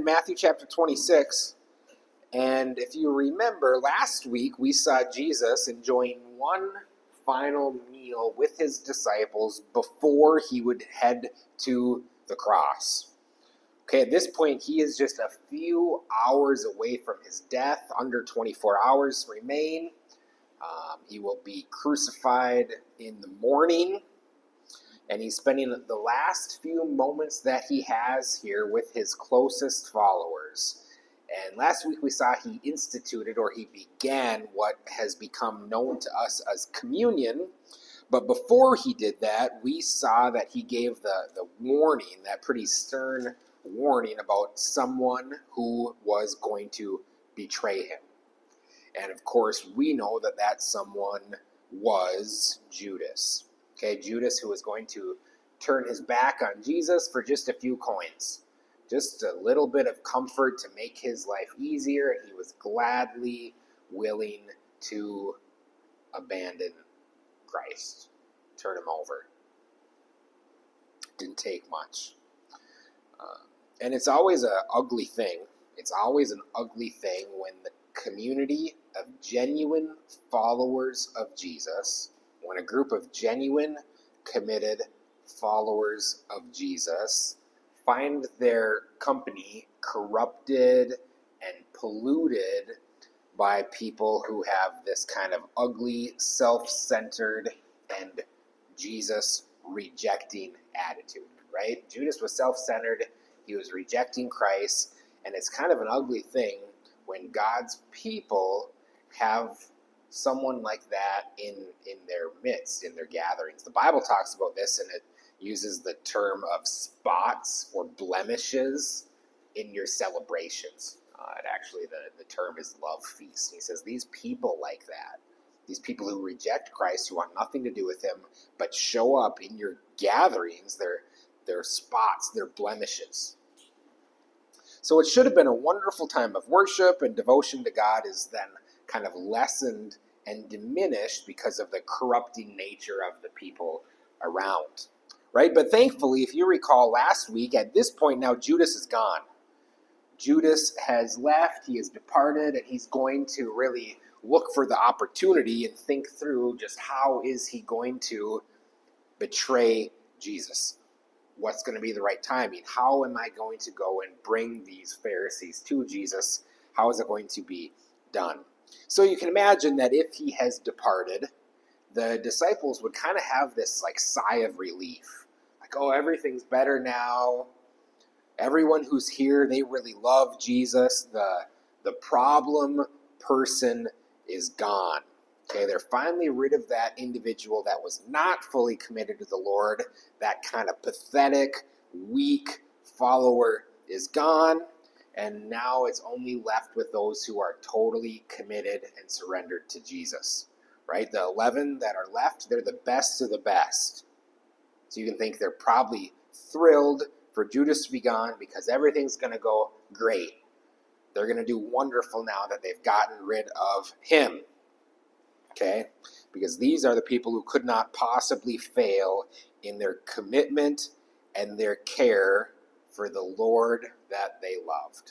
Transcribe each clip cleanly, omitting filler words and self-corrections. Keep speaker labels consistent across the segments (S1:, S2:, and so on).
S1: Matthew chapter 26. And if you remember, last week we saw Jesus enjoying one final meal with his disciples before he would head to the cross. Okay, at this point, he is just a few hours away from his death. Under 24 hours remain. He will be crucified in the morning. And he's spending the last few moments that he has here with his closest followers. And last week we saw he instituted, or he began, what has become known to us as communion. But before he did that, we saw that he gave the warning, that pretty stern warning about someone who was going to betray him. And of course, we know that that someone was Judas. Okay, Judas, who was going to turn his back on Jesus for just a few coins. Just a little bit of comfort to make his life easier, and he was gladly willing to abandon Christ, turn him over. Didn't take much. And it's always an ugly thing. It's always an ugly thing when the community of genuine followers of Jesus, when a group of genuine, committed followers of Jesus find their company corrupted and polluted by people who have this kind of ugly, self-centered, and Jesus-rejecting attitude, right? Judas was self-centered. He was rejecting Christ, and it's kind of an ugly thing when God's people have someone like that in their midst, in their gatherings. The Bible talks about this, and it uses the term of spots or blemishes in your celebrations. Actually, the term is love feast. He says these people like that, these people who reject Christ, who want nothing to do with him, but show up in your gatherings, they're spots, they're blemishes. So it should have been a wonderful time of worship, and devotion to God is then kind of lessened and diminished because of the corrupting nature of the people around, right? But thankfully, if you recall last week, at this point now Judas is gone. Judas has left, he has departed, and he's going to really look for the opportunity and think through just how is he going to betray Jesus. What's going to be the right timing? How am I going to go and bring these Pharisees to Jesus? How is it going to be done? So you can imagine that if he has departed, the disciples would kind of have this like sigh of relief. Like, oh, everything's better now. Everyone who's here, they really love Jesus. The problem person is gone. Okay, they're finally rid of that individual that was not fully committed to the Lord. That kind of pathetic, weak follower is gone. And now it's only left with those who are totally committed and surrendered to Jesus. Right? The 11 that are left, they're the best of the best. So you can think they're probably thrilled for Judas to be gone because everything's going to go great. They're going to do wonderful now that they've gotten rid of him. Okay? Because these are the people who could not possibly fail in their commitment and their care for the Lord that they loved.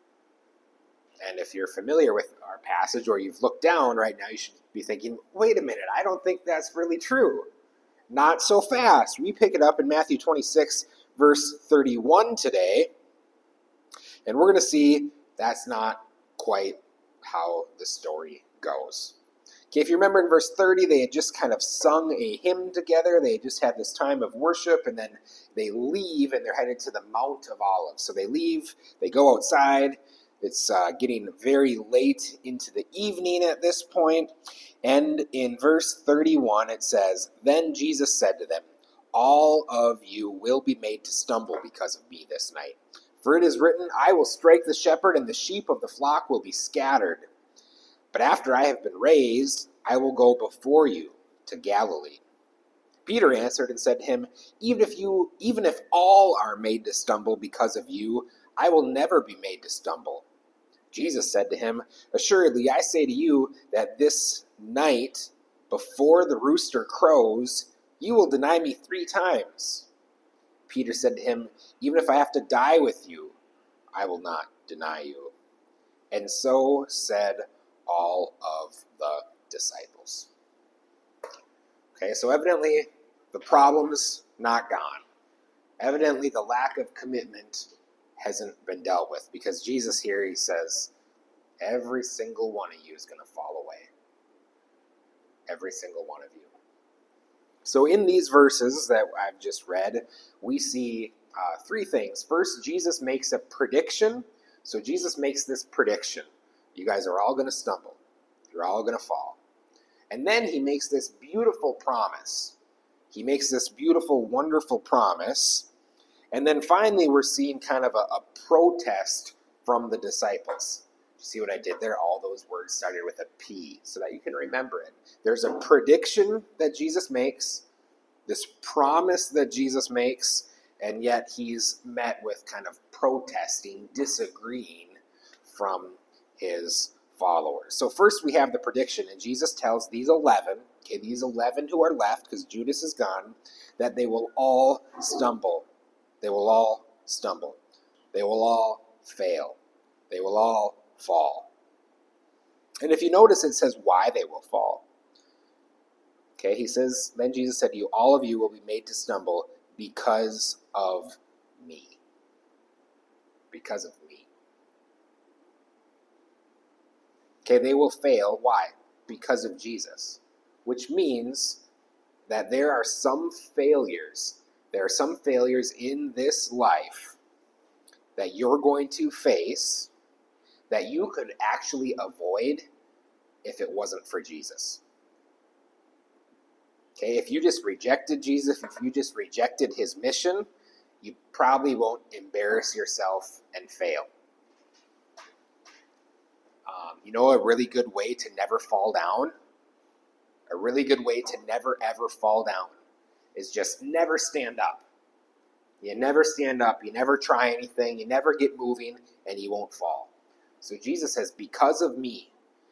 S1: And if you're familiar with our passage, or you've looked down right now, you should be thinking, wait a minute, I don't think that's really true. Not so fast. We pick it up in Matthew 26, verse 31 today, and we're going to see that's not quite how the story goes. Okay, if you remember in verse 30, they had just kind of sung a hymn together. They had just had this time of worship, and then they leave, and they're headed to the Mount of Olives. So they leave, they go outside. It's getting very late into the evening at this point. And in verse 31, it says, "Then Jesus said to them, 'All of you will be made to stumble because of me this night. For it is written, I will strike the shepherd, and the sheep of the flock will be scattered. But after I have been raised, I will go before you to Galilee.' Peter answered and said to him, 'Even if all are made to stumble because of you, I will never be made to stumble.' Jesus said to him, 'Assuredly, I say to you that this night, before the rooster crows, you will deny me 3 times. Peter said to him, 'Even if I have to die with you, I will not deny you. And so said all of the disciples. Okay, so evidently the problem's not gone. Evidently the lack of commitment hasn't been dealt with, because Jesus here, he says, every single one of you is going to fall away. Every single one of you. So in these verses that I've just read, we see three things. First, Jesus makes a prediction. So Jesus makes this prediction. You guys are all going to stumble. You're all going to fall. And then he makes this beautiful promise. He makes this beautiful, wonderful promise. And then finally, we're seeing kind of a protest from the disciples. You see what I did there? All those words started with a P so that you can remember it. There's a prediction that Jesus makes, this promise that Jesus makes, and yet he's met with kind of protesting, disagreeing from his followers. So first we have the prediction, and Jesus tells these 11 who are left, because Judas is gone, that they will all stumble. They will all stumble. They will all fail. They will all fall. And if you notice, it says why they will fall. Okay, he says, then Jesus said to you, all of you will be made to stumble because of me. Because of me. Okay, they will fail. Why? Because of Jesus. Which means that there are some failures. There are some failures in this life that you're going to face that you could actually avoid if it wasn't for Jesus. Okay, if you just rejected Jesus, if you just rejected his mission, you probably won't embarrass yourself and fail. A really good way to never fall down? A really good way to never ever fall down is just never stand up. You never stand up, you never try anything, you never get moving, and you won't fall. So Jesus says, because of me,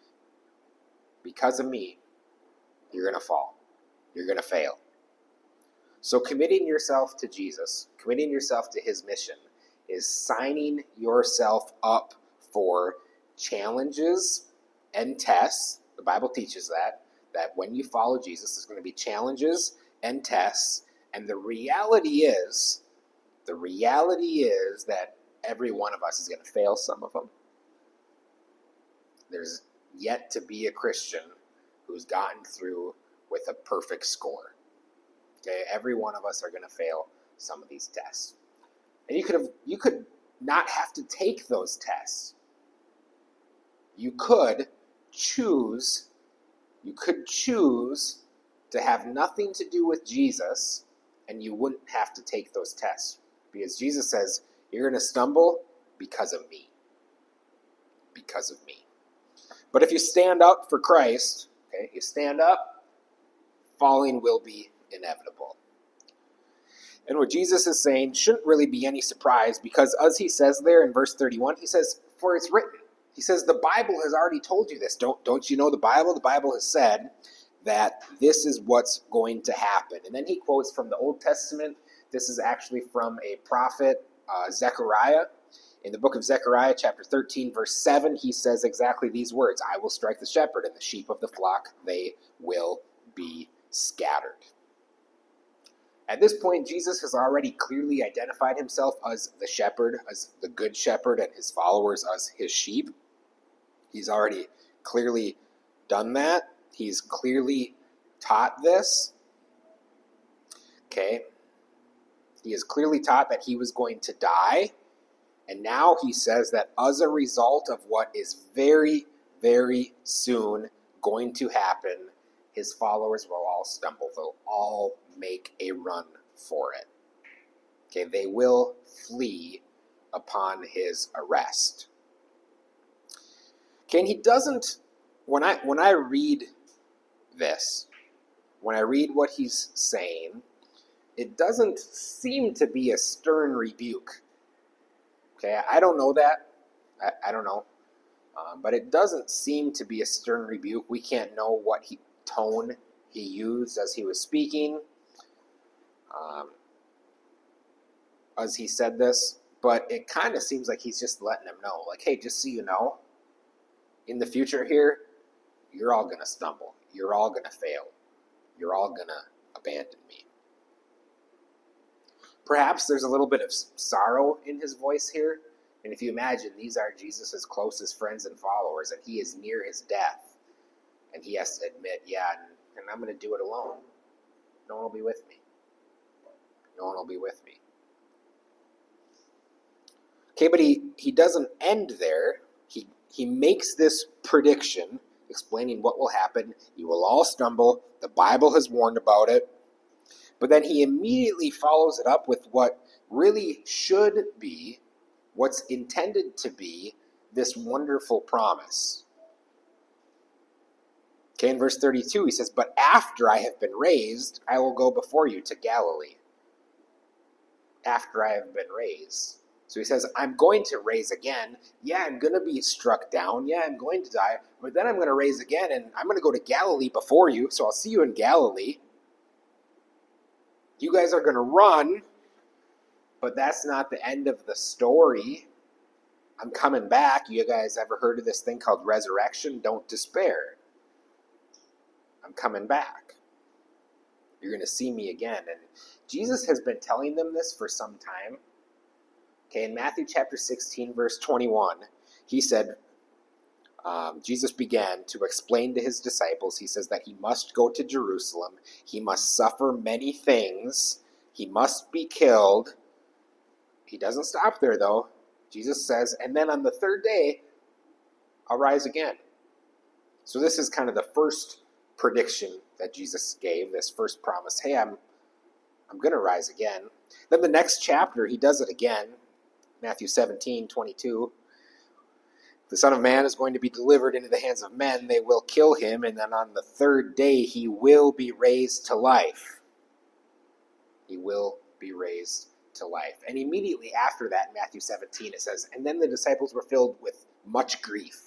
S1: you're going to fall. You're going to fail. So committing yourself to Jesus, committing yourself to his mission, is signing yourself up for challenges and tests. The Bible teaches that when you follow Jesus, there's going to be challenges and tests. And the reality is that every one of us is going to fail some of them. There's yet to be a Christian who's gotten through with a perfect score. Okay, every one of us are going to fail some of these tests. And you could not have to take those tests. You could choose to have nothing to do with Jesus, and you wouldn't have to take those tests. Because Jesus says, you're going to stumble because of me. Because of me. But if you stand up for Christ, okay, you stand up, falling will be inevitable. And what Jesus is saying shouldn't really be any surprise, because as he says there in verse 31, he says, for it's written. He says, the Bible has already told you this. Don't you know the Bible? The Bible has said that this is what's going to happen. And then he quotes from the Old Testament. This is actually from a prophet, Zechariah. In the book of Zechariah, chapter 13, verse 7, he says exactly these words, I will strike the shepherd, and the sheep of the flock, they will be scattered. At this point, Jesus has already clearly identified himself as the shepherd, as the good shepherd, and his followers as his sheep. He's already clearly done that. He's clearly taught this. Okay. He has clearly taught that he was going to die. And now he says that as a result of what is very, very soon going to happen, his followers will all stumble. They'll all make a run for it. Okay, they will flee upon his arrest. Okay, and he doesn't, when I read this, when I read what he's saying, it doesn't seem to be a stern rebuke. Okay, I don't know that. I don't know. But it doesn't seem to be a stern rebuke. We can't know what tone he used as he was speaking, as he said this. But it kind of seems like he's just letting them know, like, hey, just so you know, in the future here, you're all going to stumble. You're all going to fail. You're all going to abandon me. Perhaps there's a little bit of sorrow in his voice here. And if you imagine, these are Jesus' closest friends and followers, and he is near his death. And he has to admit, yeah, and I'm going to do it alone. No one will be with me. No one will be with me. Okay, but he doesn't end there. He makes this prediction explaining what will happen. You will all stumble. The Bible has warned about it. But then he immediately follows it up with what really should be, what's intended to be, this wonderful promise. Okay, in verse 32, he says, but after I have been raised, I will go before you to Galilee. After I have been raised. So he says, I'm going to raise again. Yeah, I'm going to be struck down. Yeah, I'm going to die. But then I'm going to raise again, and I'm going to go to Galilee before you. So I'll see you in Galilee. You guys are going to run, but that's not the end of the story. I'm coming back. You guys ever heard of this thing called resurrection? Don't despair. I'm coming back. You're going to see me again. And Jesus has been telling them this for some time. Okay, in Matthew chapter 16, verse 21, he said, Jesus began to explain to his disciples, he says that he must go to Jerusalem, he must suffer many things, he must be killed. He doesn't stop there though. Jesus says, and then on the third day, I'll rise again. So this is kind of the first prediction that Jesus gave, this first promise. Hey, I'm going to rise again. Then the next chapter, he does it again. Matthew 17:22. The Son of Man is going to be delivered into the hands of men. They will kill him, and then on the third day he will be raised to life. He will be raised to life. And immediately after that, in Matthew 17, it says, and then the disciples were filled with much grief.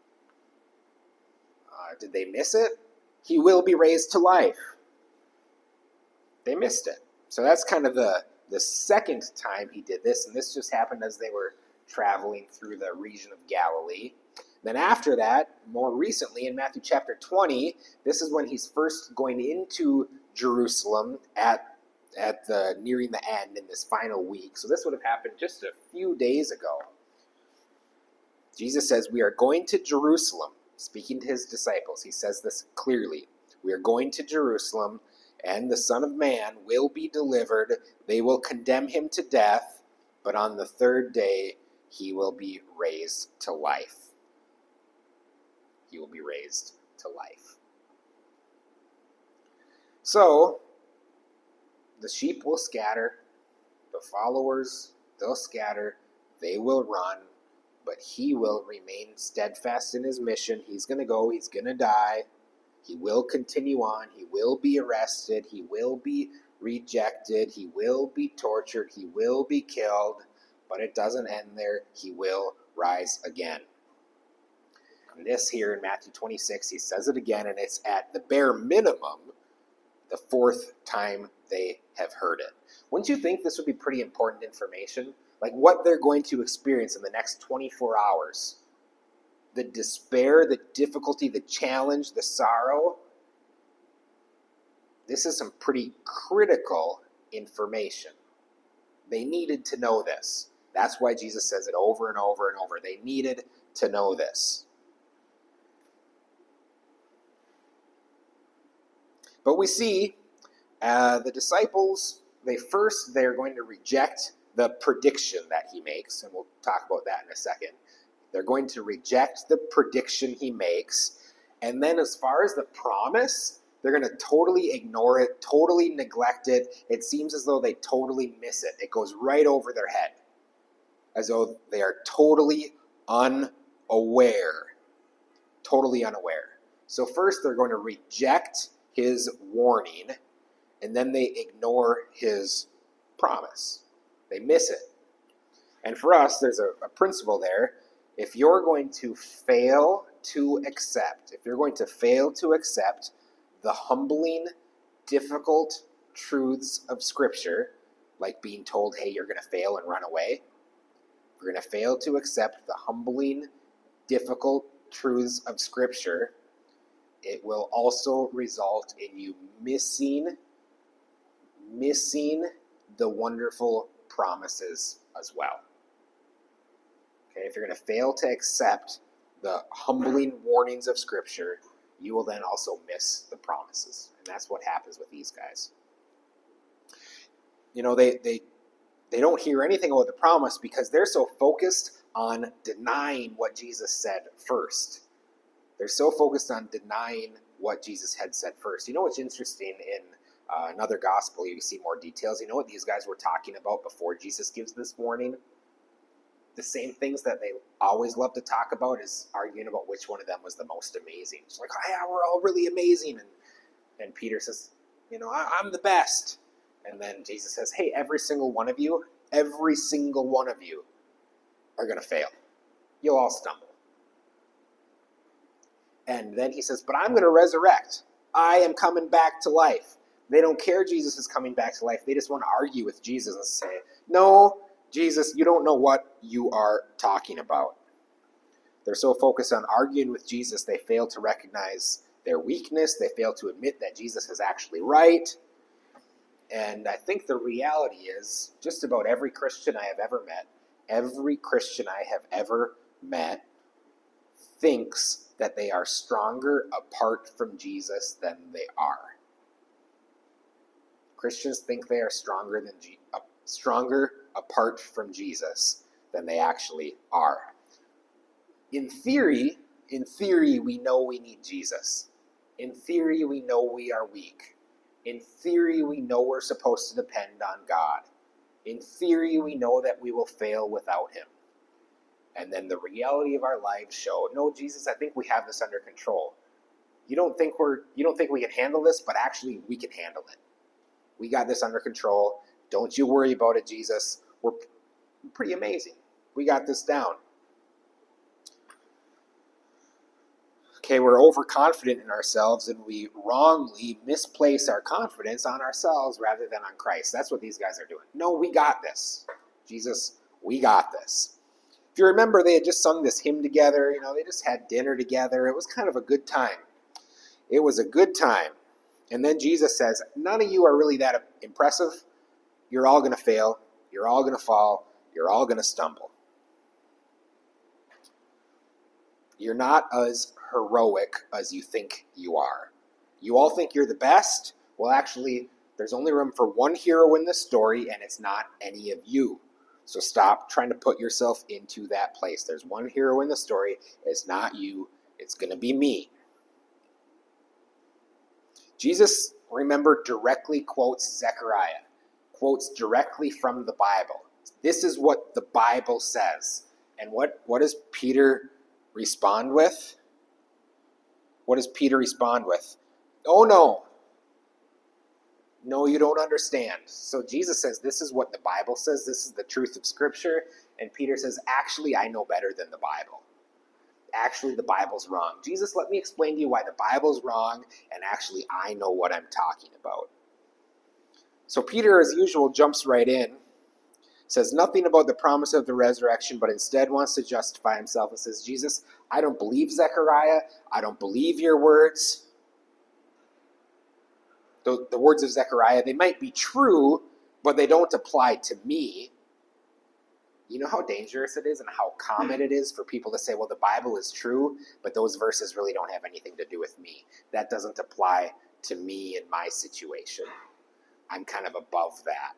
S1: Did they miss it? He will be raised to life. They missed it. So that's kind of the second time he did this, and this just happened as they were traveling through the region of Galilee. Then after that, more recently in Matthew chapter 20, this is when he's first going into Jerusalem at the nearing the end in this final week. So this would have happened just a few days ago. Jesus says, we are going to Jerusalem. Speaking to his disciples, he says this clearly. We are going to Jerusalem, and the Son of Man will be delivered. They will condemn him to death, but on the third day he will be raised to life. He will be raised to life. So, the sheep will scatter, the followers, they'll scatter, they will run, but he will remain steadfast in his mission. He's going to go, he's going to die, he will continue on, he will be arrested, he will be rejected, he will be tortured, he will be killed, but it doesn't end there. He will rise again. And this here in Matthew 26, he says it again, and it's at the bare minimum the fourth time they have heard it. Wouldn't you think this would be pretty important information? Like what they're going to experience in the next 24 hours. The despair, the difficulty, the challenge, the sorrow. This is some pretty critical information. They needed to know this. That's why Jesus says it over and over and over. They needed to know this. But we see the disciples, they're going to reject the prediction that he makes, and we'll talk about that in a second. They're going to reject the prediction he makes, and then as far as the promise, they're going to totally ignore it, totally neglect it. It seems as though they totally miss it. It goes right over their head, as though they are totally unaware. Totally unaware. So first they're going to reject his warning, and then they ignore his promise. They miss it. And for us, there's a principle there. If you're going to fail to accept, the humbling, difficult truths of Scripture, like being told, hey, you're going to fail and run away, you're going to fail to accept the humbling, difficult truths of Scripture, it will also result in you missing the wonderful promises as well. Okay, if you're going to fail to accept the humbling warnings of Scripture, you will then also miss the promises. And that's what happens with these guys. You know, they don't hear anything about the promise because they're so focused on denying what Jesus said first. They're so focused on denying what Jesus had said first. You know what's interesting in another gospel, you see more details. You know what these guys were talking about before Jesus gives this warning? The same things that they always love to talk about is arguing about which one of them was the most amazing. It's like, oh, yeah, we're all really amazing. And Peter says, you know, I'm the best. And then Jesus says, hey, every single one of you are going to fail. You'll all stumble. And then he says, but I'm going to resurrect. I am coming back to life. They don't care Jesus is coming back to life. They just want to argue with Jesus and say, no, Jesus, you don't know what you are talking about. They're so focused on arguing with Jesus, they fail to recognize their weakness. They fail to admit that Jesus is actually right. And I think the reality is just about every Christian I have ever met thinks that they are stronger apart from Jesus than they are. Christians think they are stronger apart from Jesus than they actually are. In theory, we know we need Jesus. In theory, we know we are weak. In theory, we know we're supposed to depend on God. In theory, we know that we will fail without him. And then the reality of our lives show, no, Jesus, I think we have this under control. You don't think we can handle this, but actually we can handle it. We got this under control. Don't you worry about it, Jesus. We're pretty amazing. We got this down. Okay, we're overconfident in ourselves and we wrongly misplace our confidence on ourselves rather than on Christ. That's what these guys are doing. No, we got this. Jesus, we got this. If you remember, they had just sung this hymn together. You know, they just had dinner together. It was kind of a good time. It was a good time. And then Jesus says, none of you are really that impressive. You're all going to fail. You're all going to fall. You're all going to stumble. You're not as heroic as you think you are. You all think you're the best. Well, actually, there's only room for one hero in this story, and it's not any of you. So stop trying to put yourself into that place. There's one hero in the story. It's not you. It's going to be me. Jesus, remember, directly quotes Zechariah, quotes directly from the Bible. This is what the Bible says. And what does Peter respond with? What does Peter respond with? Oh, no. No, you don't understand. So Jesus says, this is what the Bible says. This is the truth of Scripture. And Peter says, actually, I know better than the Bible. Actually, the Bible's wrong. Jesus, let me explain to you why the Bible's wrong, and actually, I know what I'm talking about. So Peter, as usual, jumps right in, says nothing about the promise of the resurrection, but instead wants to justify himself and says, Jesus, I don't believe Zechariah. I don't believe your words. The words of Zechariah, they might be true, but they don't apply to me. You know how dangerous it is and how common it is for people to say, well, the Bible is true, but those verses really don't have anything to do with me. That doesn't apply to me in my situation. I'm kind of above that.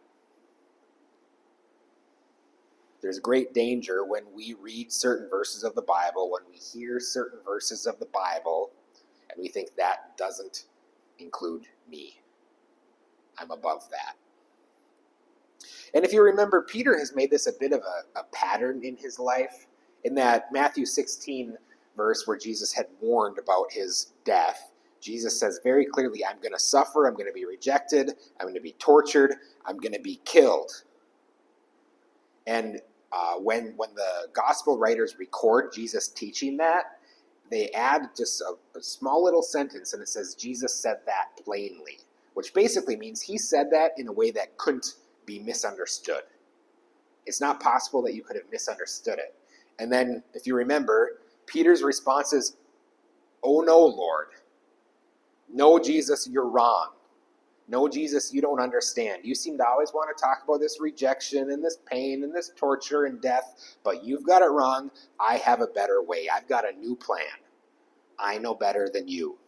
S1: There's great danger when we read certain verses of the Bible, when we hear certain verses of the Bible, and we think that doesn't include me. I'm above that. And if you remember, Peter has made this a bit of a pattern in his life, in that Matthew 16 verse where Jesus had warned about his death. Jesus says very clearly, I'm going to suffer, I'm going to be rejected, I'm going to be tortured, I'm going to be killed. And when the gospel writers record Jesus teaching that, they add just a small little sentence, and it says, Jesus said that plainly, which basically means he said that in a way that couldn't be misunderstood. It's not possible that you could have misunderstood it. And then, if you remember, Peter's response is, "Oh no, Lord. No, Jesus, you're wrong. No, Jesus, you don't understand. You seem to always want to talk about this rejection and this pain and this torture and death, but you've got it wrong. I have a better way. I've got a new plan. I know better than you."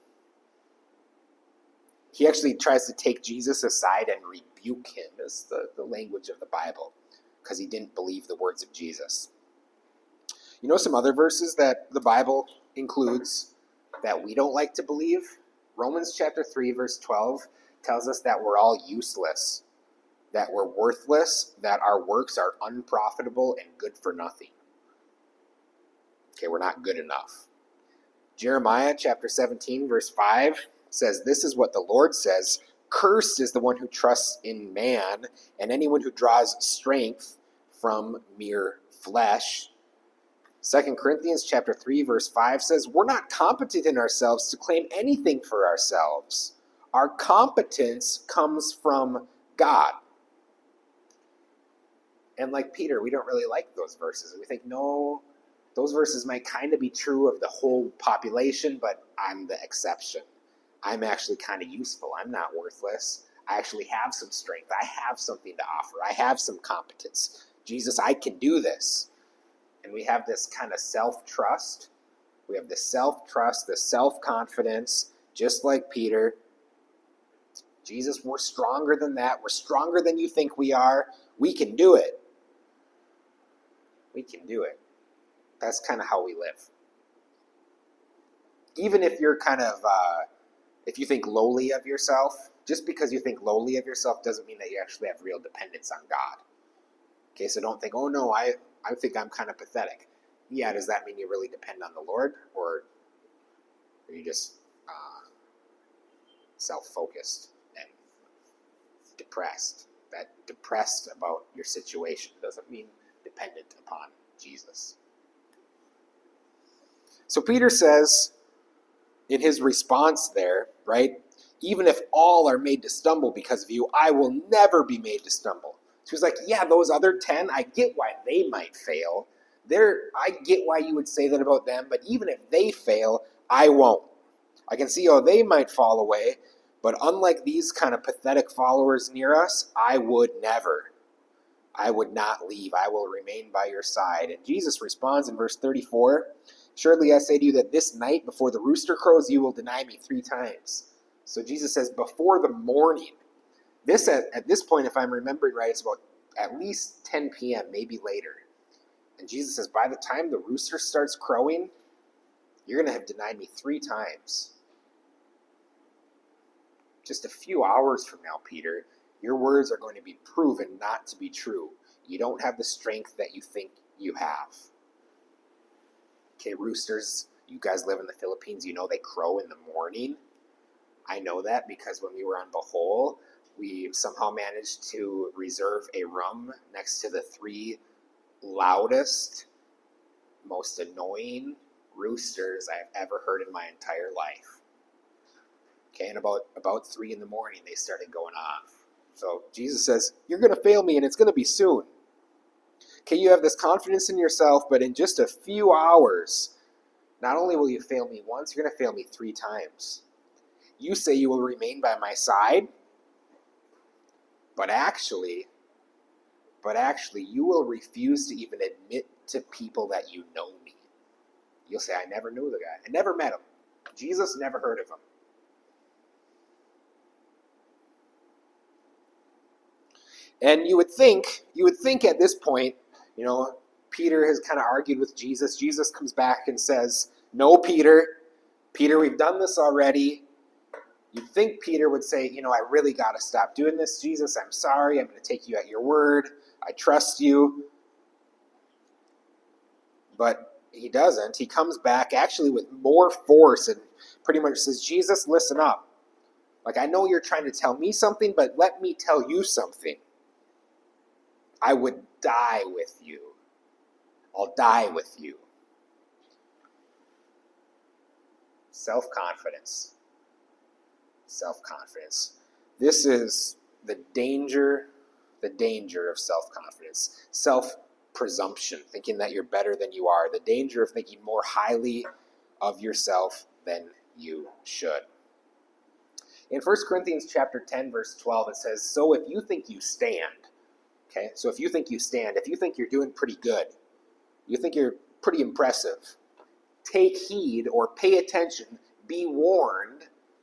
S1: He actually tries to take Jesus aside and rebuke him, is the language of the Bible, because he didn't believe the words of Jesus. You know some other verses that the Bible includes that we don't like to believe? Romans chapter 3, verse 12 tells us that we're all useless, that we're worthless, that our works are unprofitable and good for nothing. Okay, we're not good enough. Jeremiah chapter 17, verse 5 says, "This is what the Lord says, cursed is the one who trusts in man, and anyone who draws strength from mere flesh." 2 Corinthians chapter 3, verse 5 says, "We're not competent in ourselves to claim anything for ourselves. Our competence comes from God." And like Peter, we don't really like those verses. We think, no, those verses might kind of be true of the whole population, but I'm the exception. I'm actually kind of useful. I'm not worthless. I actually have some strength. I have something to offer. I have some competence. Jesus, I can do this. And we have this kind of self-trust. We have the self-trust, the self-confidence, just like Peter. Jesus, we're stronger than that. We're stronger than you think we are. We can do it. We can do it. That's kind of how we live. Even if you're kind of, if you think lowly of yourself, just because you think lowly of yourself doesn't mean that you actually have real dependence on God. Okay, so don't think, oh no, I think I'm kind of pathetic. Yeah, does that mean you really depend on the Lord? Or are you just self-focused and depressed? That depressed about your situation doesn't mean dependent upon Jesus. So Peter says in his response there, right, even if all are made to stumble because of you, I will never be made to stumble. So he's like, yeah, those other 10, I get why they might fail. I get why you would say that about them, but even if they fail, I won't. I can see how they might fall away, but unlike these kind of pathetic followers near us, I would never. I would not leave. I will remain by your side. And Jesus responds in verse 34, "Surely I say to you that this night before the rooster crows, you will deny me 3 times. So Jesus says, before the morning. This at this point, if I'm remembering right, it's about at least 10 p.m., maybe later. And Jesus says, by the time the rooster starts crowing, you're going to have denied me 3 times. Just a few hours from now, Peter, your words are going to be proven not to be true. You don't have the strength that you think you have." Okay, roosters, you guys live in the Philippines, you know they crow in the morning. I know that because when we were on Bohol, we somehow managed to reserve a room next to the 3 loudest, most annoying roosters I've ever heard in my entire life. Okay, and about 3 in the morning, they started going off. So Jesus says, you're going to fail me, and it's going to be soon. Okay, you have this confidence in yourself, but in just a few hours, not only will you fail me once, you're going to fail me 3 times. You say you will remain by my side, but actually, you will refuse to even admit to people that you know me. You'll say, I never knew the guy. I never met him. Jesus, never heard of him. And you would think at this point, Peter has kind of argued with Jesus. Jesus comes back and says, no, Peter, we've done this already. You'd think Peter would say, I really got to stop doing this. Jesus, I'm sorry. I'm going to take you at your word. I trust you. But he doesn't. He comes back actually with more force and pretty much says, Jesus, listen up. Like, I know you're trying to tell me something, but let me tell you something. I would die with you. I'll die with you. Self-confidence. Self-confidence. This is the danger the danger of self-confidence, self-presumption, thinking that you're better than you are, the danger of thinking more highly of yourself than you should. In 1 Corinthians chapter 10, verse 12, it says, so if you think you stand, okay, so if you think you stand, if you think you're doing pretty good, you think you're pretty impressive, take heed or pay attention, be warned,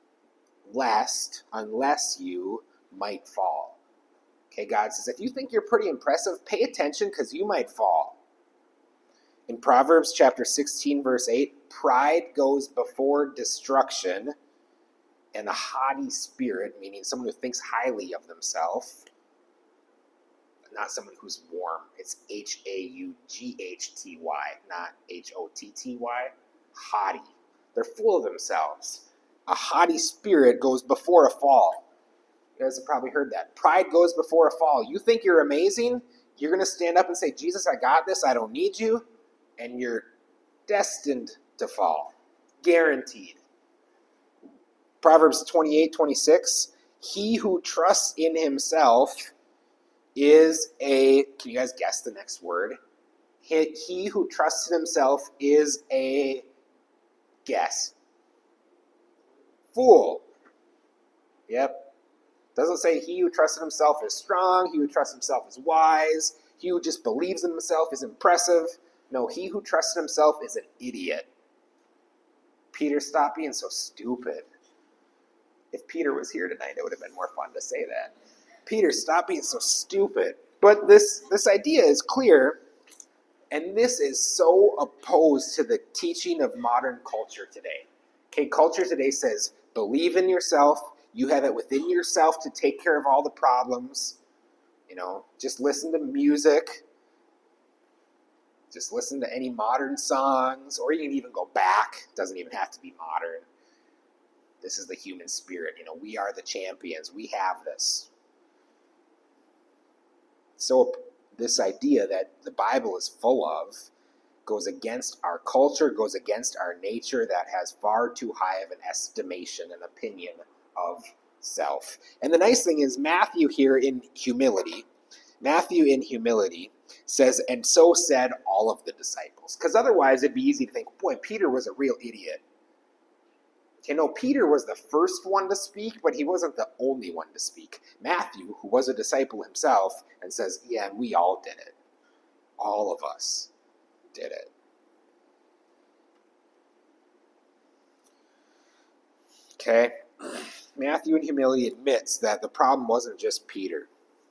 S1: unless you might fall. Okay, God says, if you think you're pretty impressive, pay attention because you might fall. In Proverbs chapter 16, verse 8, pride goes before destruction, and a haughty spirit, meaning someone who thinks highly of themselves, not someone who's warm. It's H-A-U-G-H-T-Y, not H-O-T-T-Y. Haughty. They're full of themselves. A haughty spirit goes before a fall. You guys have probably heard that. Pride goes before a fall. You think you're amazing? You're going to stand up and say, Jesus, I got this. I don't need you. And you're destined to fall. Guaranteed. Proverbs 28:26. He who trusts in himself is can you guys guess the next word? He who trusts in himself is a guess. Fool. Yep. Doesn't say he who trusts in himself is strong, he who trusts in himself is wise, he who just believes in himself is impressive. No, he who trusts in himself is an idiot. Peter, stop being so stupid. If Peter was here tonight, it would have been more fun to say that. Peter, stop being so stupid. But this idea is clear, and this is so opposed to the teaching of modern culture today. Okay, culture today says, believe in yourself. You have it within yourself to take care of all the problems. Just listen to music. Just listen to any modern songs, or you can even go back. It doesn't even have to be modern. This is the human spirit. We are the champions. We have this. So this idea that the Bible is full of goes against our culture, goes against our nature that has far too high of an estimation and opinion of self. And the nice thing is Matthew in humility says, and so said all of the disciples. Because otherwise it'd be easy to think, boy, Peter was a real idiot. Peter was the first one to speak, but he wasn't the only one to speak. Matthew, who was a disciple himself, and says, yeah, we all did it. All of us did it. Okay? Matthew in humility admits that the problem wasn't just Peter.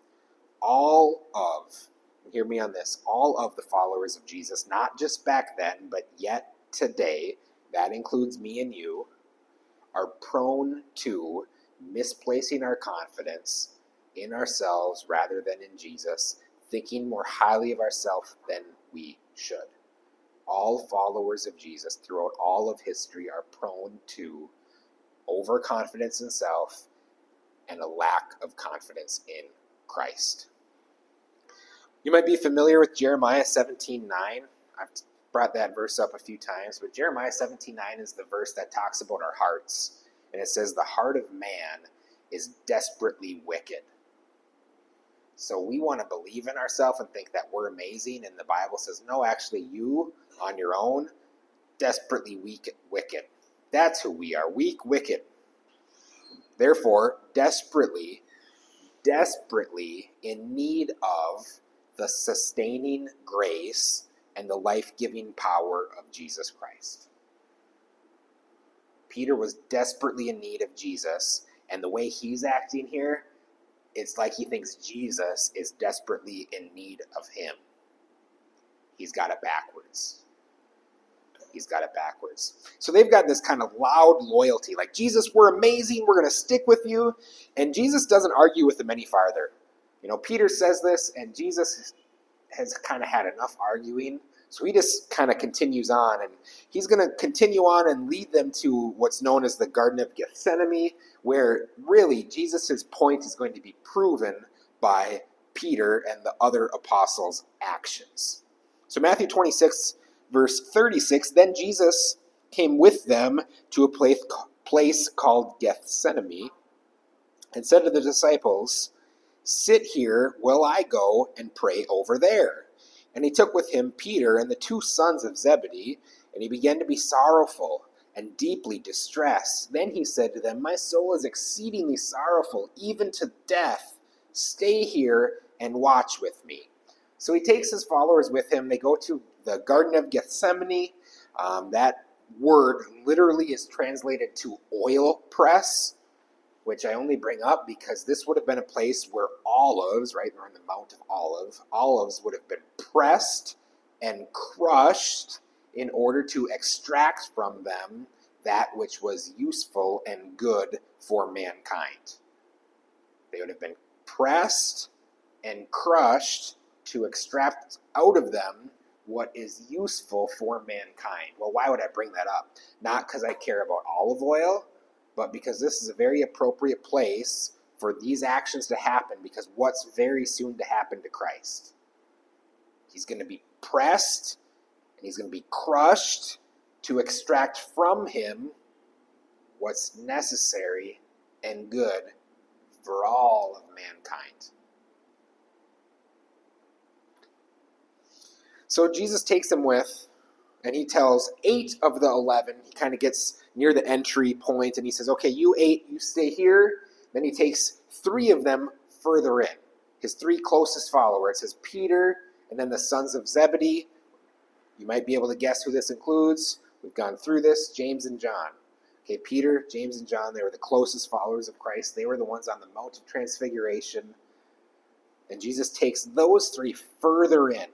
S1: Hear me on this, all of the followers of Jesus, not just back then, but yet today, that includes me and you, are prone to misplacing our confidence in ourselves rather than in Jesus, thinking more highly of ourselves than we should. All followers of Jesus throughout all of history are prone to overconfidence in self and a lack of confidence in Christ. You might be familiar with Jeremiah 17:9. I've brought that verse up a few times, but Jeremiah 17:9 is the verse that talks about our hearts. And it says, the heart of man is desperately wicked. So we want to believe in ourselves and think that we're amazing, and the Bible says, no, actually, you, on your own, desperately wicked. That's who we are, weak, wicked. Therefore, desperately in need of the sustaining grace and the life-giving power of Jesus Christ. Peter was desperately in need of Jesus, and the way he's acting here, it's like he thinks Jesus is desperately in need of him. He's got it backwards. So they've got this kind of loud loyalty, like, Jesus, we're amazing, we're going to stick with you, and Jesus doesn't argue with them any farther. Peter says this, and Jesus has kind of had enough arguing, so he just kind of continues on, and he's going to continue on and lead them to what's known as the Garden of Gethsemane, where really Jesus' point is going to be proven by Peter and the other apostles' actions. So Matthew 26, verse 36, then Jesus came with them to a place called Gethsemane and said to the disciples, Sit here while I go and pray over there. And he took with him Peter and the 2 sons of Zebedee, and he began to be sorrowful and deeply distressed. Then he said to them, My soul is exceedingly sorrowful, even to death. Stay here and watch with me. So he takes his followers with him. They go to the Garden of Gethsemane. That word literally is translated to oil press, which I only bring up because this would have been a place where olives, right, they're on the Mount of olives would have been pressed and crushed in order to extract from them that which was useful and good for mankind. They would have been pressed and crushed to extract out of them what is useful for mankind. Well, why would I bring that up? Not because I care about olive oil, but because this is a very appropriate place for these actions to happen, because what's very soon to happen to Christ? He's going to be pressed and he's going to be crushed to extract from him what's necessary and good for all of mankind. So Jesus takes them with, and he tells 8 of the 11, he kind of gets near the entry point, and he says, okay, you 8, you stay here. Then he takes 3 of them further in, his 3 closest followers. It says Peter, and then the sons of Zebedee. You might be able to guess who this includes. We've gone through this, James and John. Okay, Peter, James, and John, they were the closest followers of Christ. They were the ones on the Mount of Transfiguration. And Jesus takes those 3 further in.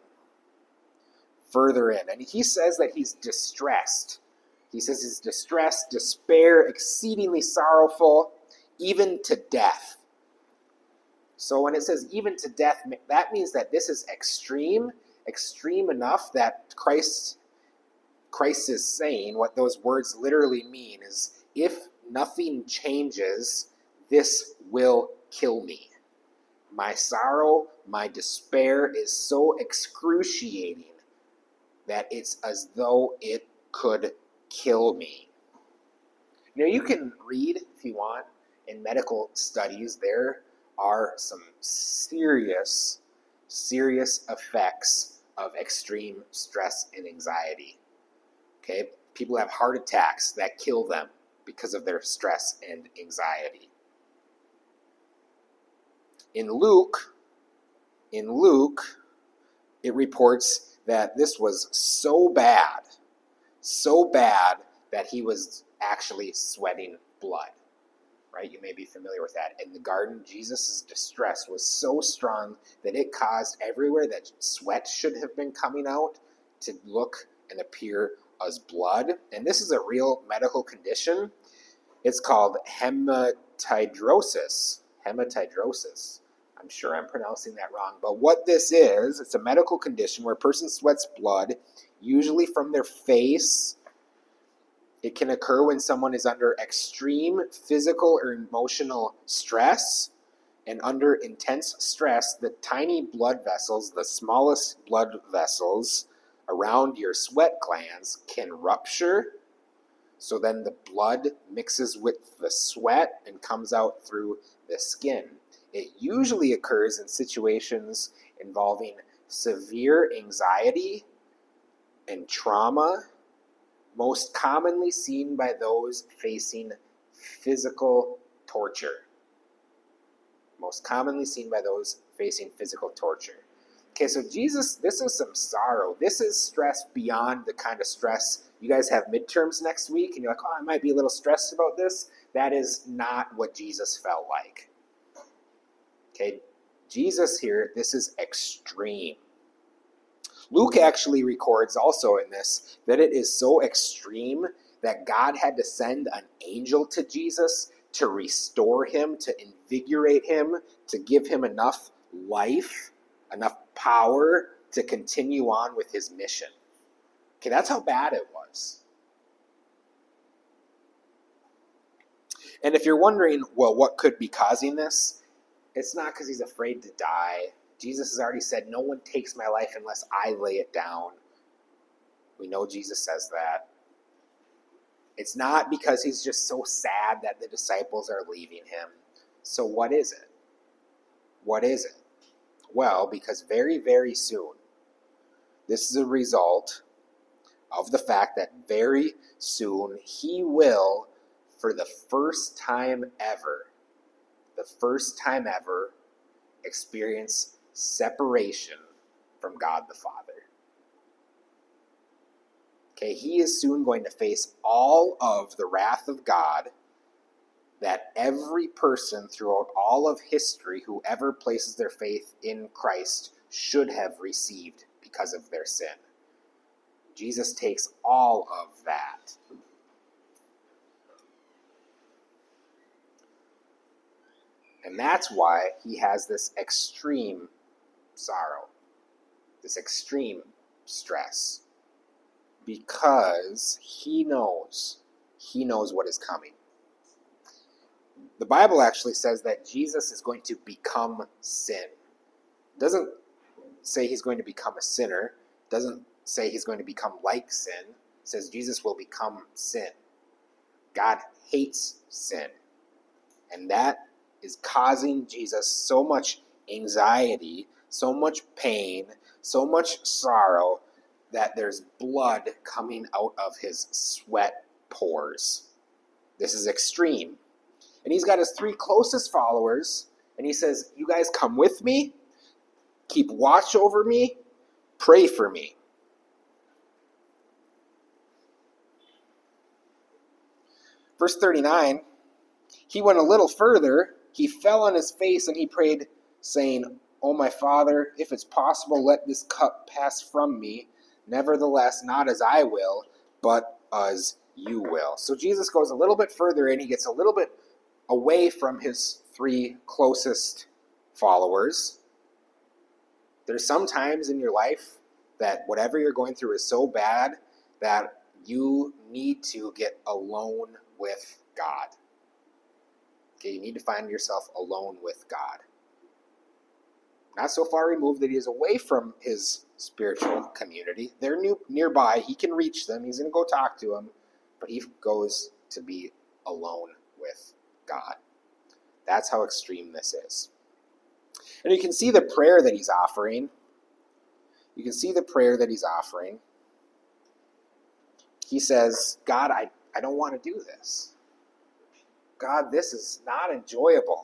S1: And he says that he's distressed. He says he's distressed, despair, exceedingly sorrowful, even to death. So when it says even to death, that means that this is extreme enough that Christ is saying what those words literally mean is, if nothing changes, this will kill me. My sorrow, my despair is so excruciating that it's as though it could kill me. You know, you can read, if you want, in medical studies, there are some serious effects of extreme stress and anxiety. Okay? People have heart attacks that kill them because of their stress and anxiety. In Luke, it reports that this was so bad that he was actually sweating blood. Right? You may be familiar with that. In the garden, Jesus' distress was so strong that it caused everywhere that sweat should have been coming out to look and appear as blood. And this is a real medical condition. It's called hematidrosis. I'm sure I'm pronouncing that wrong. But what this is, it's a medical condition where a person sweats blood, usually from their face. It can occur when someone is under extreme physical or emotional stress. And under intense stress, the tiny blood vessels, the smallest blood vessels around your sweat glands, can rupture. So then the blood mixes with the sweat and comes out through the skin. It usually occurs in situations involving severe anxiety and trauma, most commonly seen by those facing physical torture. Okay, so Jesus, this is some sorrow. This is stress beyond the kind of stress. You guys have midterms next week, and you're like, oh, I might be a little stressed about this. That is not what Jesus felt like. Okay, Jesus here, this is extreme. Luke actually records also in this that it is so extreme that God had to send an angel to Jesus to restore him, to invigorate him, to give him enough life, enough power to continue on with his mission. Okay, that's how bad it was. And if you're wondering, well, what could be causing this? It's not because he's afraid to die. Jesus has already said, no one takes my life unless I lay it down. We know Jesus says that. It's not because he's just so sad that the disciples are leaving him. So what is it? What is it? Well, because very, very soon, this is a result of the fact that very soon he will, for the first time ever, experience separation from God the Father. Okay, he is soon going to face all of the wrath of God that every person throughout all of history who ever places their faith in Christ should have received because of their sin. Jesus takes all of that. And that's why he has this extreme sorrow, this extreme stress, because he knows what is coming. The Bible actually says that Jesus is going to become sin. It doesn't say he's going to become a sinner. It doesn't say he's going to become like sin. It says Jesus will become sin. God hates sin. And that is causing Jesus so much anxiety, so much pain, so much sorrow that there's blood coming out of his sweat pores. This is extreme. And he's got his 3 closest followers, and he says, you guys come with me, keep watch over me, pray for me. Verse 39, he went a little further, he fell on his face and he prayed, saying, "O my Father, if it's possible, let this cup pass from me. Nevertheless, not as I will, but as you will." So Jesus goes a little bit further and he gets a little bit away from his 3 closest followers. There's some times in your life that whatever you're going through is so bad that you need to get alone with God. Okay, you need to find yourself alone with God. Not so far removed that he is away from his spiritual community. They're nearby. He can reach them. He's going to go talk to them. But he goes to be alone with God. That's how extreme this is. And you can see the prayer that he's offering. He says, God, I don't want to do this. God, this is not enjoyable.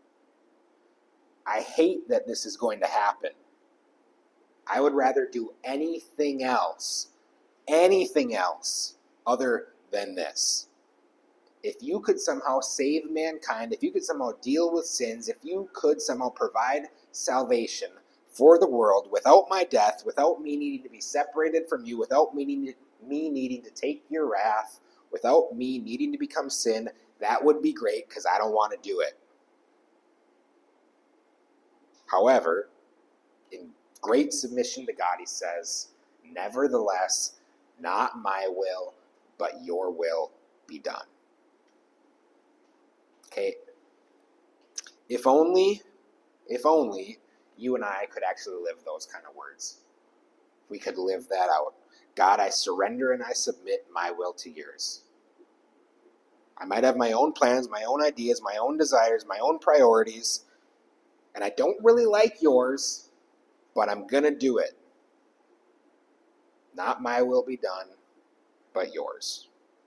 S1: I hate that this is going to happen. I would rather do anything else other than this. If you could somehow save mankind, if you could somehow deal with sins, if you could somehow provide salvation for the world without my death, without me needing to be separated from you, without me needing to take your wrath, without me needing to become sin, that would be great because I don't want to do it. However, in great submission to God, he says, nevertheless, not my will, but your will be done. Okay, if only you and I could actually live those kind of words. We could live that out. God, I surrender and I submit my will to yours. I might have my own plans, my own ideas, my own desires, my own priorities, and I don't really like yours, but I'm going to do it. Not my will be done, but yours.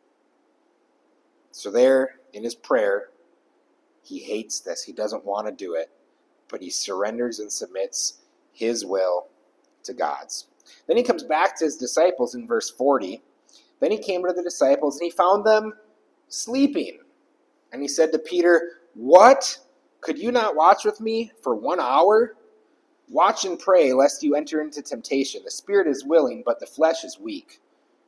S1: So there, in his prayer, he hates this. He doesn't want to do it, but he surrenders and submits his will to God's. Then he comes back to his disciples in verse 40. Then he came to the disciples and he found them sleeping. And he said to Peter, "What? Could you not watch with me for 1 hour? Watch and pray, lest you enter into temptation. The spirit is willing, but the flesh is weak."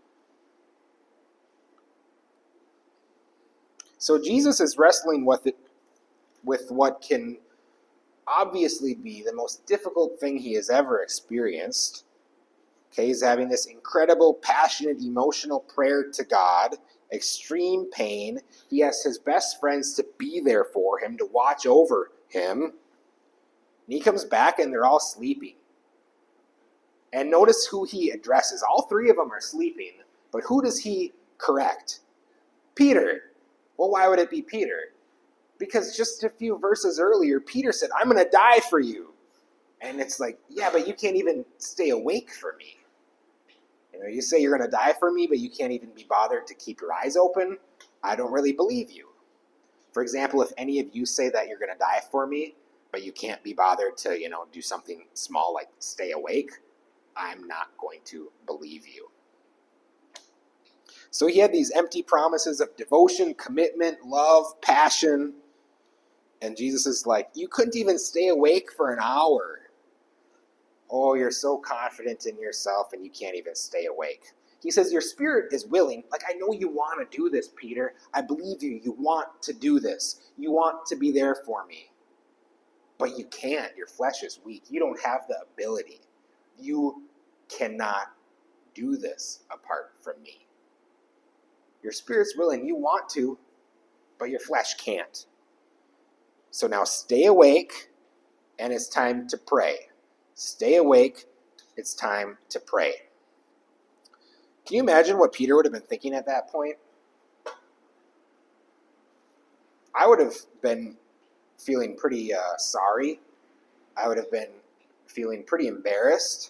S1: So Jesus is wrestling with what can obviously be the most difficult thing he has ever experienced. Okay, he's having this incredible, passionate, emotional prayer to God, extreme pain. He asks his best friends to be there for him, to watch over him. And he comes back and they're all sleeping. And notice who he addresses. All 3 of them are sleeping, but who does he correct? Peter. Well, why would it be Peter? Because just a few verses earlier, Peter said, I'm going to die for you. And it's like, yeah, but you can't even stay awake for me. You say you're going to die for me, but you can't even be bothered to keep your eyes open. I don't really believe you. For example, if any of you say that you're going to die for me, but you can't be bothered to, do something small like stay awake, I'm not going to believe you. So he had these empty promises of devotion, commitment, love, passion. And Jesus is like, you couldn't even stay awake for an hour. Oh, you're so confident in yourself and you can't even stay awake. He says, your spirit is willing. Like, I know you want to do this, Peter. I believe you. You want to do this. You want to be there for me. But you can't. Your flesh is weak. You don't have the ability. You cannot do this apart from me. Your spirit's willing. You want to, but your flesh can't. So now stay awake, and it's time to pray. Stay awake. It's time to pray. Can you imagine what Peter would have been thinking at that point? I would have been feeling pretty sorry. I would have been feeling pretty embarrassed.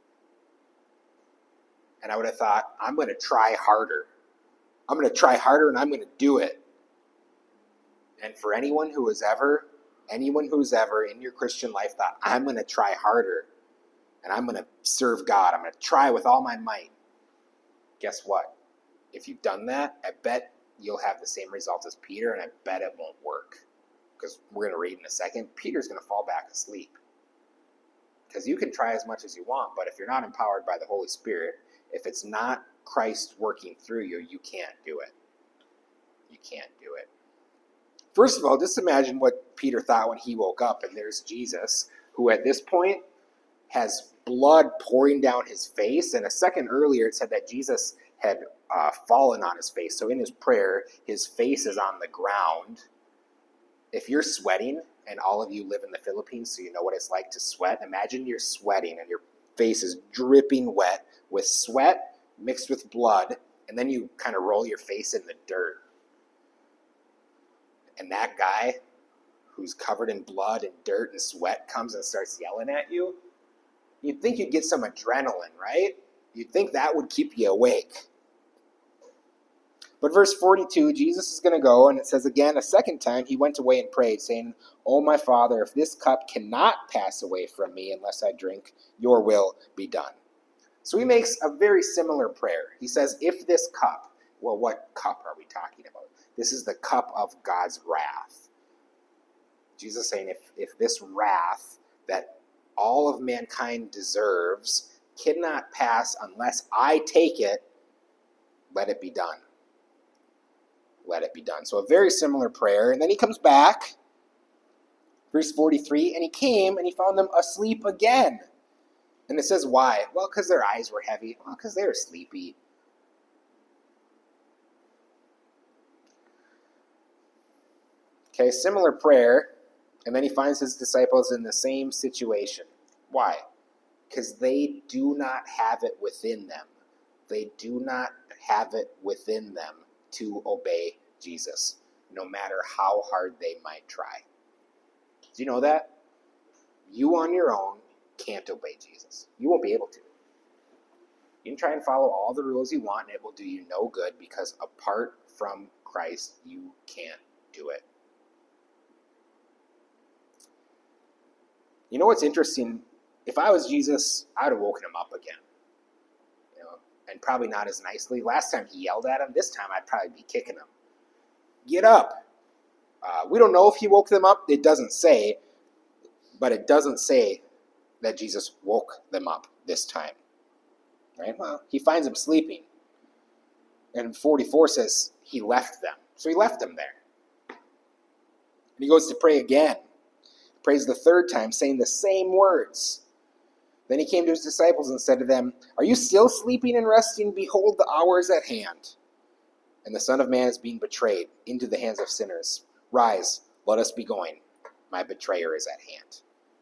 S1: And I would have thought, I'm going to try harder. I'm going to try harder and I'm going to do it. And for anyone who's ever in your Christian life thought, I'm going to try harder and I'm going to serve God. I'm going to try with all my might. Guess what? If you've done that, I bet you'll have the same results as Peter, and I bet it won't work. Because we're going to read in a second, Peter's going to fall back asleep. Because you can try as much as you want, but if you're not empowered by the Holy Spirit, if it's not Christ working through you, you can't do it. You can't do it. First of all, just imagine what Peter thought when he woke up, and there's Jesus, who at this point has blood pouring down his face. And a second earlier, it said that Jesus had fallen on his face. So in his prayer, his face is on the ground. If you're sweating, and all of you live in the Philippines, so you know what it's like to sweat, imagine you're sweating and your face is dripping wet with sweat mixed with blood, and then you kind of roll your face in the dirt. And that guy who's covered in blood and dirt and sweat comes and starts yelling at you, you'd think you'd get some adrenaline, right? You'd think that would keep you awake. But verse 42, Jesus is going to go, and it says again, a second time, he went away and prayed, saying, Oh, my Father, if this cup cannot pass away from me unless I drink, your will be done. So he makes a very similar prayer. He says, if this cup, well, what cup are we talking about? This is the cup of God's wrath. Jesus is saying, if this wrath that all of mankind deserves cannot pass unless I take it, let it be done. Let it be done. So a very similar prayer. And then he comes back, verse 43, and he came and he found them asleep again. And it says, why? Well, because their eyes were heavy. Well, because they were sleepy. Okay, similar prayer. And then he finds his disciples in the same situation. Why? Because they do not have it within them. They do not have it within them to obey Jesus, no matter how hard they might try. Do you know that? You on your own can't obey Jesus. You won't be able to. You can try and follow all the rules you want, and it will do you no good, because apart from Christ, you can't do it. You know what's interesting? If I was Jesus, I would have woken him up again. And probably not as nicely. Last time he yelled at him. This time I'd probably be kicking him. Get up. We don't know if he woke them up. It doesn't say. But it doesn't say that Jesus woke them up this time. Right? Well, he finds them sleeping. And 44 says he left them. So he left them there. And he goes to pray again. Prays the third time, saying the same words. Then he came to his disciples and said to them, Are you still sleeping and resting? Behold, the hour is at hand, and the Son of Man is being betrayed into the hands of sinners. Rise, let us be going. My betrayer is at hand.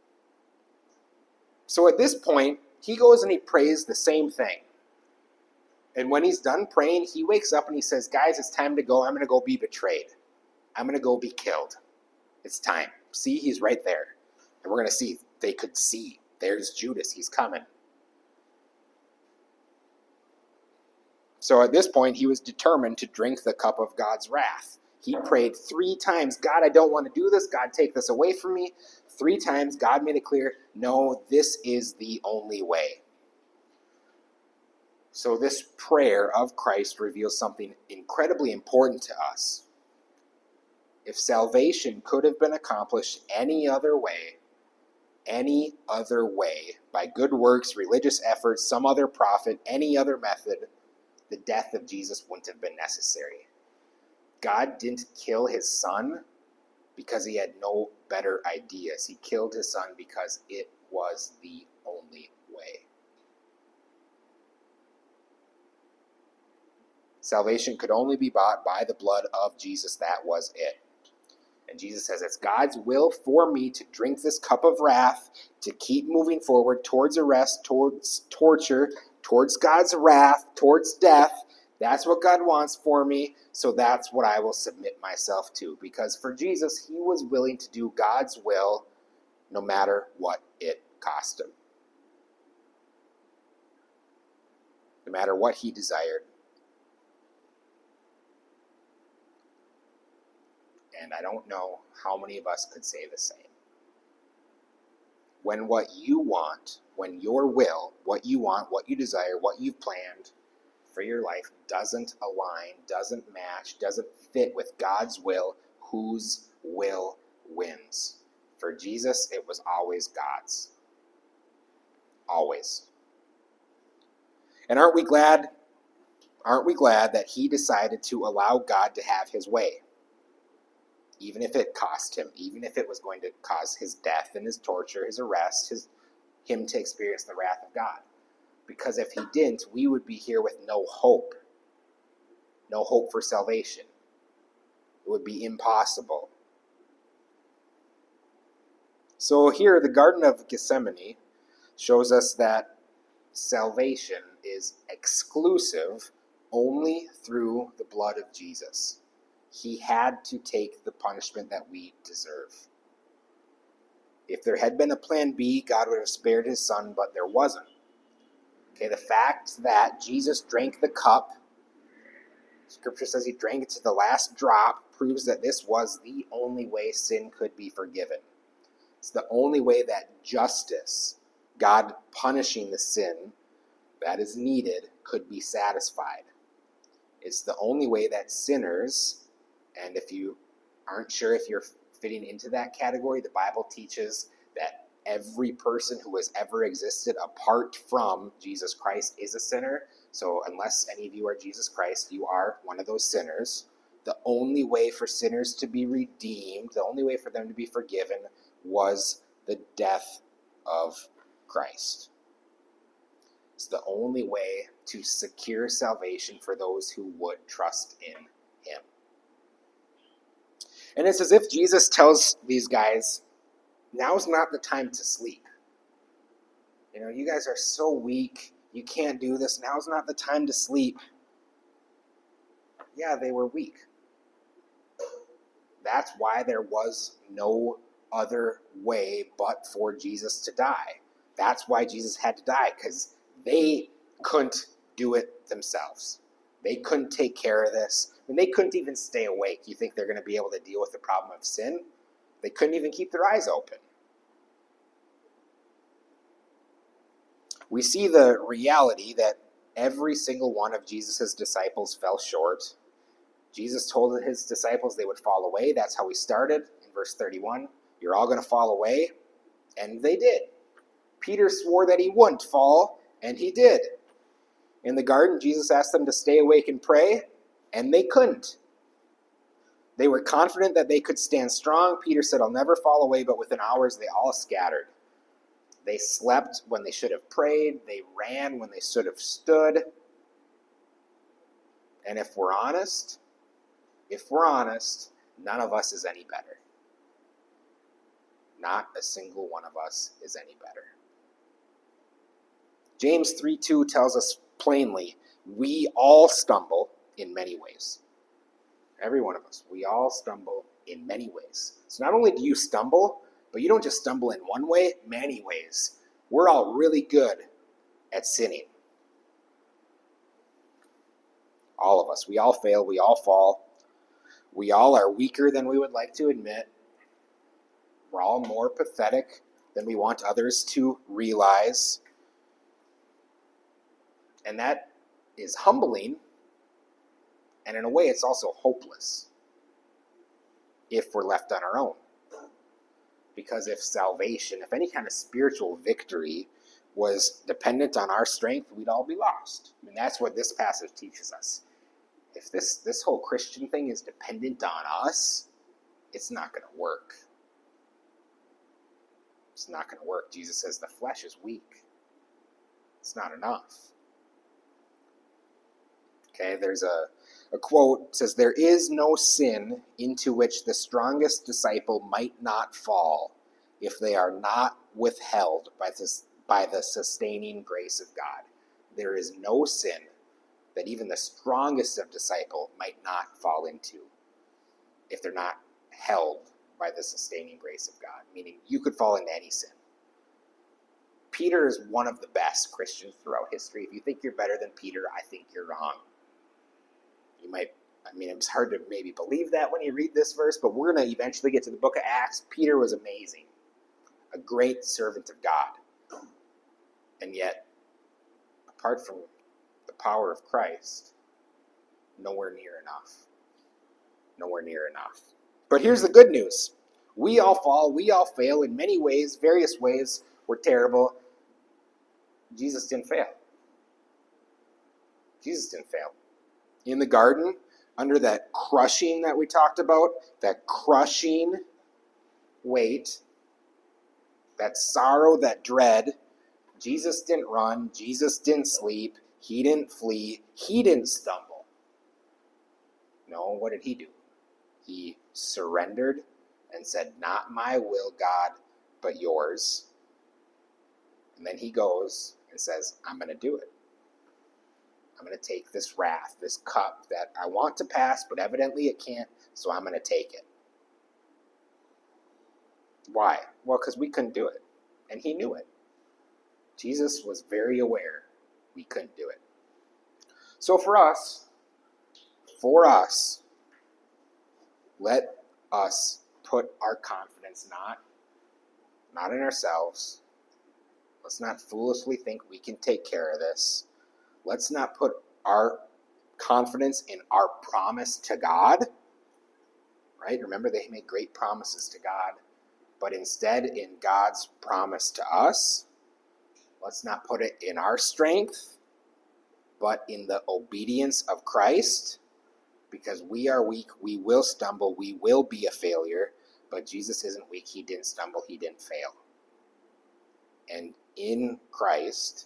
S1: So at this point, he goes and he prays the same thing. And when he's done praying, he wakes up and he says, Guys, it's time to go. I'm going to go be betrayed. I'm going to go be killed. It's time. See, he's right there. And we're going to see. They could see. There's Judas. He's coming. So at this point, he was determined to drink the cup of God's wrath. He prayed 3 times, God, I don't want to do this. God, take this away from me. 3 times, God made it clear, no, this is the only way. So this prayer of Christ reveals something incredibly important to us. If salvation could have been accomplished any other way, by good works, religious efforts, some other prophet, any other method, the death of Jesus wouldn't have been necessary. God didn't kill his son because he had no better ideas. He killed his son because it was the only way. Salvation could only be bought by the blood of Jesus. That was it. And Jesus says, it's God's will for me to drink this cup of wrath, to keep moving forward towards arrest, towards torture, towards God's wrath, towards death. That's what God wants for me, so that's what I will submit myself to. Because for Jesus, he was willing to do God's will no matter what it cost him. No matter what he desired. And I don't know how many of us could say the same. When what you want, when your will, what you want, what you desire, what you've planned for your life doesn't align, doesn't match, doesn't fit with God's will, whose will wins? For Jesus, it was always God's. Always. And aren't we glad that he decided to allow God to have his way? Even if it cost him, even if it was going to cause his death and his torture, his arrest, him to experience the wrath of God. Because if he didn't, we would be here with no hope. No hope for salvation. It would be impossible. So here, the Garden of Gethsemane shows us that salvation is exclusive only through the blood of Jesus. He had to take the punishment that we deserve. If there had been a plan B, God would have spared his son, but there wasn't. Okay, the fact that Jesus drank the cup, Scripture says he drank it to the last drop, proves that this was the only way sin could be forgiven. It's the only way that justice, God punishing the sin that is needed, could be satisfied. It's the only way that sinners, and if you aren't sure if you're fitting into that category, the Bible teaches that every person who has ever existed apart from Jesus Christ is a sinner. So unless any of you are Jesus Christ, you are one of those sinners. The only way for sinners to be redeemed, the only way for them to be forgiven, was the death of Christ. It's the only way to secure salvation for those who would trust in him. And it's as if Jesus tells these guys, now's not the time to sleep. You guys are so weak. You can't do this. Now's not the time to sleep. Yeah, they were weak. That's why there was no other way but for Jesus to die. That's why Jesus had to die, because they couldn't do it themselves. They couldn't take care of this. And they couldn't even stay awake. You think they're going to be able to deal with the problem of sin? They couldn't even keep their eyes open. We see the reality that every single one of Jesus' disciples fell short. Jesus told his disciples they would fall away. That's how we started in verse 31. You're all going to fall away. And they did. Peter swore that he wouldn't fall, and he did. In the garden, Jesus asked them to stay awake and pray, and they couldn't. They were confident that they could stand strong. Peter said, I'll never fall away, but within hours they all scattered. They slept when they should have prayed. They ran when they should have stood. And if we're honest, none of us is any better. Not a single one of us is any better. James 3:2 tells us plainly, we all stumble in many ways. Every one of us. We all stumble in many ways. So not only do you stumble, but you don't just stumble in one way, many ways. We're all really good at sinning. All of us. We all fail. We all fall. We all are weaker than we would like to admit. We're all more pathetic than we want others to realize. And that is humbling. And in a way, it's also hopeless if we're left on our own. Because if salvation, if any kind of spiritual victory was dependent on our strength, we'd all be lost. I mean, that's what this passage teaches us. If this whole Christian thing is dependent on us, it's not going to work. It's not going to work. Jesus says the flesh is weak. It's not enough. Okay, there's a quote, says, "There is no sin into which the strongest disciple might not fall if they are not withheld by the sustaining grace of God." There is no sin that even the strongest of disciple might not fall into if they're not held by the sustaining grace of God. Meaning you could fall into any sin. Peter is one of the best Christians throughout history. If you think you're better than Peter, I think you're wrong. It's hard to maybe believe that when you read this verse, but we're going to eventually get to the book of Acts. Peter was amazing, a great servant of God. And yet, apart from the power of Christ, nowhere near enough. Nowhere near enough. But here's the good news. We all fall, we all fail in many ways, various ways. We're terrible. Jesus didn't fail. Jesus didn't fail. In the garden, under that crushing that we talked about, that crushing weight, that sorrow, that dread, Jesus didn't run, Jesus didn't sleep, he didn't flee, he didn't stumble. No, what did he do? He surrendered and said, "Not my will, God, but yours." And then he goes and says, "I'm going to do it. I'm going to take this wrath, this cup that I want to pass, but evidently it can't, so I'm going to take it." Why? Well, because we couldn't do it, and he knew it. Jesus was very aware we couldn't do it. So for us, let us put our confidence not in ourselves. Let's not foolishly think we can take care of this. Let's not put our confidence in our promise to God, right? Remember, they made great promises to God, but instead in God's promise to us. Let's not put it in our strength, but in the obedience of Christ, because we are weak, we will stumble, we will be a failure, but Jesus isn't weak, he didn't stumble, he didn't fail. And in Christ,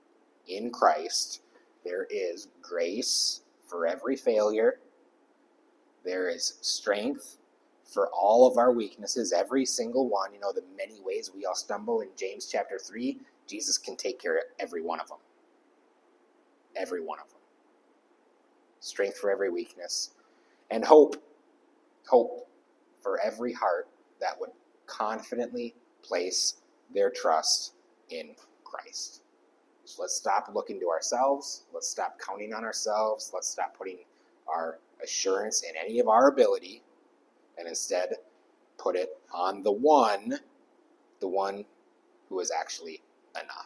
S1: there is grace for every failure. There is strength for all of our weaknesses, every single one. The many ways we all stumble in James chapter 3, Jesus can take care of every one of them. Every one of them. Strength for every weakness. And hope for every heart that would confidently place their trust in Christ. So let's stop looking to ourselves. Let's stop counting on ourselves. Let's stop putting our assurance in any of our ability, and instead put it on the one who is actually enough.